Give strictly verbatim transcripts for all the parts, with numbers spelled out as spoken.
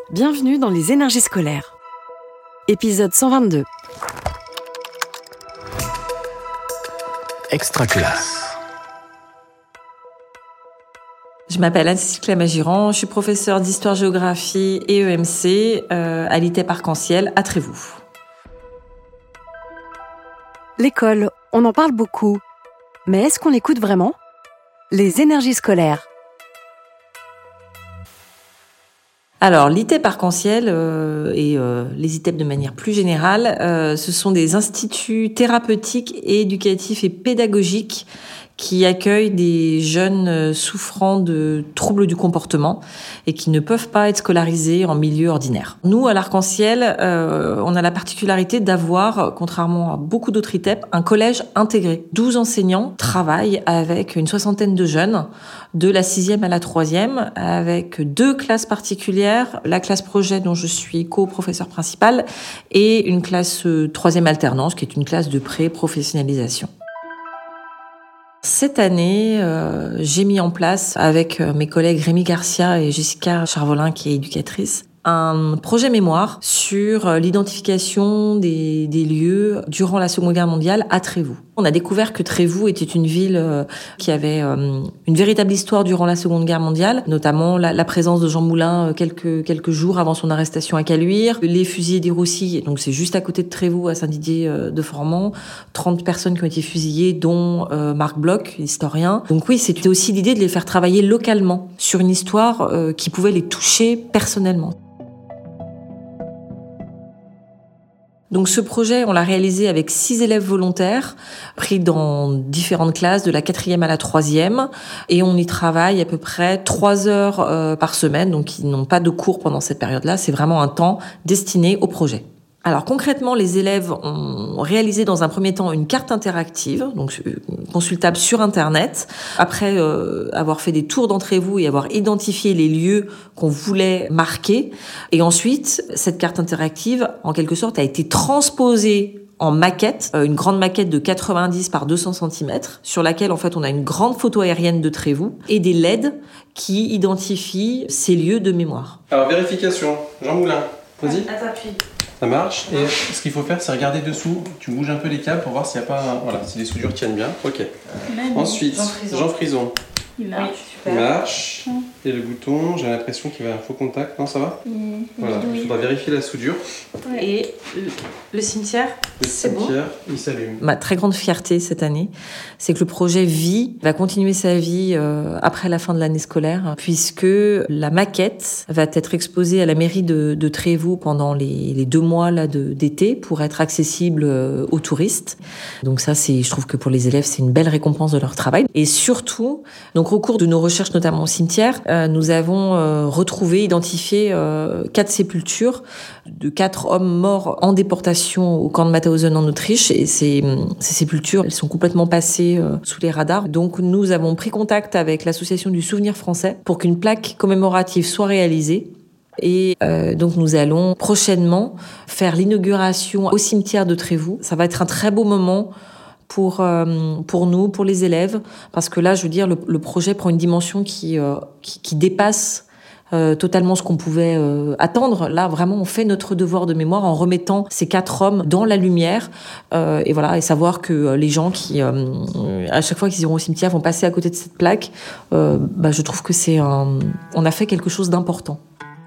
Bienvenue dans les énergies scolaires. Épisode cent vingt-deux. Extraclasse. Je m'appelle Anne-Cécile Clamagiran, je suis professeure d'histoire-géographie et E M C euh, à l'I T E P Arc-en-Ciel à Trévoux. L'école, on en parle beaucoup. Mais est-ce qu'on l'écoute vraiment ? Les énergies scolaires. Alors, l'I T E P Arc-en-Ciel euh, et euh, les I T E P de manière plus générale, euh, ce sont des instituts thérapeutiques et éducatifs et pédagogiques qui accueillent des jeunes souffrant de troubles du comportement et qui ne peuvent pas être scolarisés en milieu ordinaire. Nous, à l'Arc-en-Ciel, euh, on a la particularité d'avoir, contrairement à beaucoup d'autres I T E P, un collège intégré. douze enseignants travaillent avec une soixantaine de jeunes, de la sixième à la troisième, avec deux classes particulières, la classe projet dont je suis co-professeur principal et une classe troisième alternance, qui est une classe de pré-professionnalisation. Cette année, euh, j'ai mis en place avec mes collègues Rémi Garcia et Jessica Charvolin, qui est éducatrice, un projet mémoire sur l'identification des, des lieux durant la Seconde Guerre mondiale à Trévoux. On a découvert que Trévoux était une ville euh, qui avait euh, une véritable histoire durant la Seconde Guerre mondiale, notamment la, la présence de Jean Moulin euh, quelques quelques jours avant son arrestation à Caluire, les fusillés des Roussilles, donc c'est juste à côté de Trévoux, à Saint-Didier euh, de Formans, trente personnes qui ont été fusillées, dont euh, Marc Bloch, historien. Donc oui, c'était aussi l'idée de les faire travailler localement sur une histoire euh, qui pouvait les toucher personnellement. Donc ce projet, on l'a réalisé avec six élèves volontaires, pris dans différentes classes, de la quatrième à la troisième, et on y travaille à peu près trois heures euh, par semaine, donc ils n'ont pas de cours pendant cette période-là, c'est vraiment un temps destiné au projet. Alors concrètement, les élèves ont réalisé dans un premier temps une carte interactive, donc consultable sur Internet. Après euh, avoir fait des tours d'Entrez-vous et avoir identifié les lieux qu'on voulait marquer, et ensuite cette carte interactive, en quelque sorte, a été transposée en maquette, une grande maquette de quatre-vingt-dix par deux cents centimètres, sur laquelle en fait on a une grande photo aérienne de Trévoux et des L E D qui identifient ces lieux de mémoire. Alors vérification, Jean Moulin, vas-y. À t'appuies. Ça marche. Et ce qu'il faut faire, c'est regarder dessous. Tu bouges un peu les câbles pour voir s'il n'y a pas... Un... Voilà, si les soudures tiennent bien. Ok. Même Ensuite, Jean Frison. Jean Frison. Il marche. Il marche. Et le bouton, j'ai l'impression qu'il va à faux contact. Non, ça va? Mmh. Voilà, il faudra vérifier la soudure. Ouais. Et le, le cimetière, Le c'est bon. cimetière, il s'allume. Ma très grande fierté cette année, c'est que le projet vit, va continuer sa vie euh, après la fin de l'année scolaire, puisque la maquette va être exposée à la mairie de, de Trévoux pendant les, les deux mois là de, d'été pour être accessible euh, aux touristes. Donc ça, c'est, je trouve que pour les élèves, c'est une belle récompense de leur travail. Et surtout, donc au cours de nos recherches, notamment au cimetière, euh, nous avons euh, retrouvé, identifié euh, quatre sépultures de quatre hommes morts en déportation au camp de Mauthausen en Autriche, et ces, ces sépultures, elles sont complètement passées euh, sous les radars. Donc nous avons pris contact avec l'association du Souvenir français pour qu'une plaque commémorative soit réalisée. Et euh, donc nous allons prochainement faire l'inauguration au cimetière de Trévoux. Ça va être un très beau moment pour euh, pour nous, pour les élèves, parce que là, je veux dire, le, le projet prend une dimension qui euh, qui, qui dépasse Euh, totalement ce qu'on pouvait euh, attendre. Là, vraiment, on fait notre devoir de mémoire en remettant ces quatre hommes dans la lumière, euh, et voilà, et savoir que euh, les gens qui, euh, à chaque fois qu'ils iront au cimetière, vont passer à côté de cette plaque. Euh, bah, je trouve que c'est un, on a fait quelque chose d'important.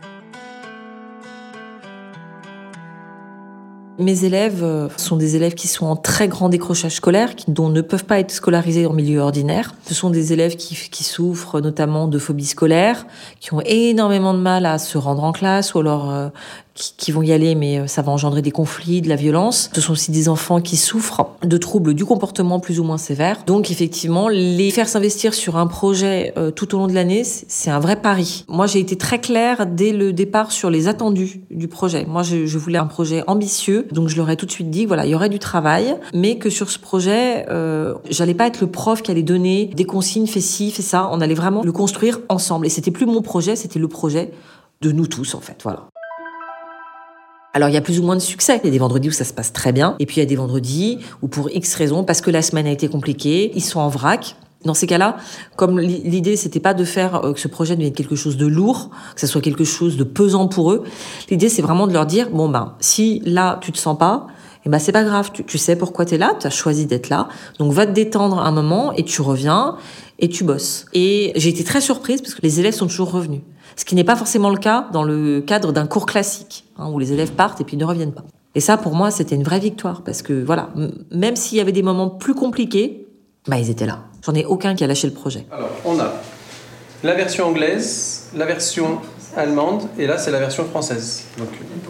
Mes élèves sont des élèves qui sont en très grand décrochage scolaire, qui, dont ne peuvent pas être scolarisés en milieu ordinaire. Ce sont des élèves qui, qui souffrent notamment de phobie scolaire, qui ont énormément de mal à se rendre en classe, ou alors euh, qui, qui vont y aller, mais ça va engendrer des conflits, de la violence. Ce sont aussi des enfants qui souffrent de troubles du comportement plus ou moins sévères. Donc effectivement, les faire s'investir sur un projet euh, tout au long de l'année, c'est, c'est un vrai pari. Moi, j'ai été très claire dès le départ sur les attendus du projet. Moi, je, je voulais un projet ambitieux, donc je leur ai tout de suite dit, voilà, il y aurait du travail, mais que sur ce projet, euh, j'allais pas être le prof qui allait donner des consignes, fais ci, fais ça. On allait vraiment le construire ensemble. Et c'était plus mon projet, c'était le projet de nous tous, en fait. Voilà. Alors, il y a plus ou moins de succès. Il y a des vendredis où ça se passe très bien. Et puis, il y a des vendredis où, pour X raisons, parce que la semaine a été compliquée, ils sont en vrac. Dans ces cas-là, comme l'idée, c'était pas de faire que ce projet devienne quelque chose de lourd, que ça soit quelque chose de pesant pour eux, l'idée, c'est vraiment de leur dire, bon ben, si là, tu te sens pas, eh ben, c'est pas grave, tu, tu sais pourquoi t'es là, tu as choisi d'être là, donc va te détendre un moment et tu reviens et tu bosses. Et j'ai été très surprise parce que les élèves sont toujours revenus. Ce qui n'est pas forcément le cas dans le cadre d'un cours classique, hein, où les élèves partent et puis ne reviennent pas. Et ça, pour moi, c'était une vraie victoire parce que voilà, m- même s'il y avait des moments plus compliqués, bah, ils étaient là. J'en ai aucun qui a lâché le projet. Alors, on a la version anglaise, la version allemande, et là, c'est la version française. Donc,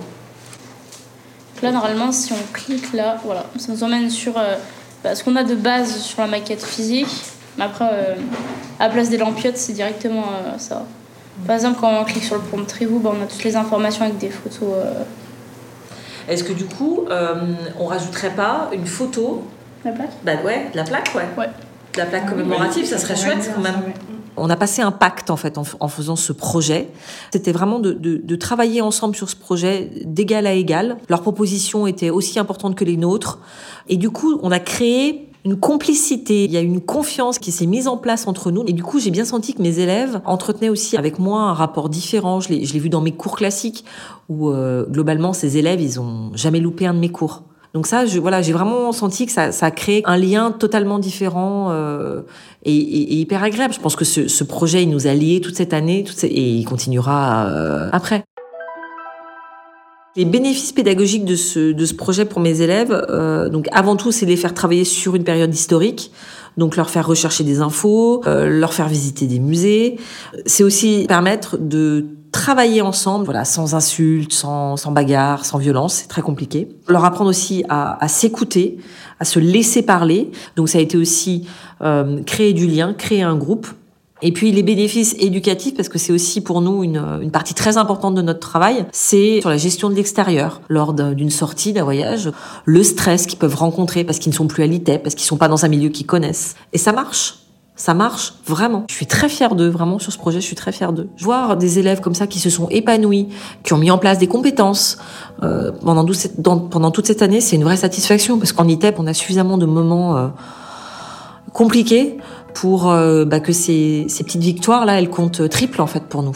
là, normalement, si on clique là, voilà, ça nous emmène sur euh, bah, ce qu'on a de base sur la maquette physique. Mais après, euh, à la place des lampiottes, c'est directement euh, ça. Par exemple, quand on clique sur le prompt Trivoo, bah, on a toutes les informations avec des photos. Euh... Est-ce que du coup, euh, on rajouterait pas une photo? La plaque? Bah ouais, de la plaque, ouais. Ouais. De la plaque commémorative, ça serait chouette quand même. On a passé un pacte en fait en, en faisant ce projet. C'était vraiment de, de, de travailler ensemble sur ce projet d'égal à égal. Leurs propositions étaient aussi importantes que les nôtres. Et du coup, on a créé une complicité. Il y a une confiance qui s'est mise en place entre nous. Et du coup, j'ai bien senti que mes élèves entretenaient aussi avec moi un rapport différent. Je l'ai, je l'ai vu dans mes cours classiques où euh, globalement, ces élèves, ils ont jamais loupé un de mes cours. Donc ça, je, voilà, j'ai vraiment senti que ça, ça a créé un lien totalement différent euh, et, et, et hyper agréable. Je pense que ce, ce projet, il nous a liés toute cette année toute cette, et il continuera euh, après. Les bénéfices pédagogiques de ce, de ce projet pour mes élèves, euh, donc avant tout, c'est les faire travailler sur une période historique, donc leur faire rechercher des infos, euh, leur faire visiter des musées. C'est aussi permettre de travailler ensemble, voilà, sans insultes, sans, sans bagarre, sans violence, c'est très compliqué. Leur apprendre aussi à, à s'écouter, à se laisser parler. Donc ça a été aussi euh, créer du lien, créer un groupe. Et puis les bénéfices éducatifs, parce que c'est aussi pour nous une, une partie très importante de notre travail, c'est sur la gestion de l'extérieur. Lors d'une sortie, d'un voyage, le stress qu'ils peuvent rencontrer parce qu'ils ne sont plus à l'I T E P, parce qu'ils ne sont pas dans un milieu qu'ils connaissent. Et ça marche. Ça marche vraiment. Je suis très fière d'eux, vraiment, sur ce projet, je suis très fière d'eux. Voir des élèves comme ça qui se sont épanouis, qui ont mis en place des compétences euh, pendant, douze, dans, pendant toute cette année, c'est une vraie satisfaction, parce qu'en I T E P, on a suffisamment de moments euh, compliqués pour euh, bah, que ces, ces petites victoires-là, elles comptent triple, en fait, pour nous.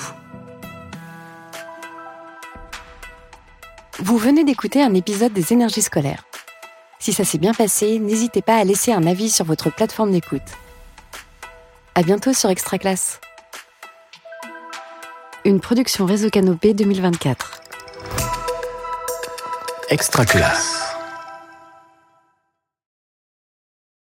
Vous venez d'écouter un épisode des Énergies scolaires. Si ça s'est bien passé, n'hésitez pas à laisser un avis sur votre plateforme d'écoute. À bientôt sur Extra Classe. Une production Réseau Canopé deux mille vingt-quatre. Extra Classe.